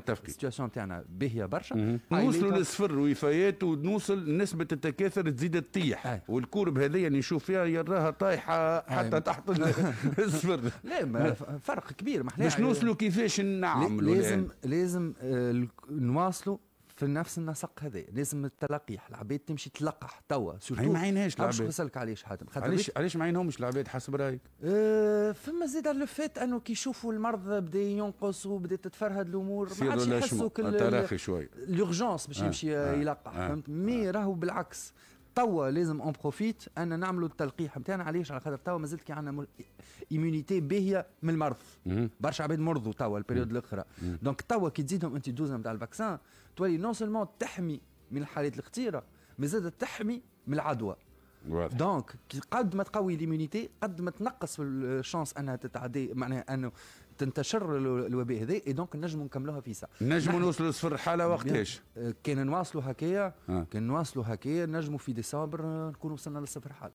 متفقين. السيتواسيون تاعنا باهيه برشا. نوصلوا لصفر وفيات ونوصل نسبه التكاثر تزيد تطيح، والكورب هذه نشوف فيها يراها طايحه حتى تحت الصفر. لا فرق كبير. ما باش نوصلوا كيفاش نعملوا؟ لازم نواصلوا في نفس النسق هذا. لازم التلقيح، العباد تمشي تلقح توا سورتو. ما عينهاش العباد. نسالك علاش حاتم؟ علاش ما عينهمش العباد حسب رايك؟ فما زيد لو فات انه كي يشوفوا المرض بدا ينقص وبدات تتفرهد الامور، ما عادش يحسوا التراخي شوي لورجونس باش يمشي يلقح. فهمت؟ مي راهو بالعكس توا لازم اون بروفيت ان نعملوا التلقيح نتاعنا. علاش؟ على خاطر توا مازلت كي عندنا ايمونيتي باهيه من المرض. برشا عباد مرضوا توا البريود الاخرى. دونك توا كي تزيدهم انت دوزه نتاع الفاكسان تولي نون سولمون تحمي من الحالات الخطيره، ما زاد تحمي من العدوى. دونك قد ما تقوي ليمونيتي قد ما تنقص في الشانس انها تتعدي، معناها انه تنتشر الوباء هذا. اي دونك نجموا نكملوها في ساعه. نجموا نوصلوا لصفر حاله وقتاش؟ كان نواصلوا هكايا نجموا في ديسمبر نكونوا وصلنا لصفر حاله.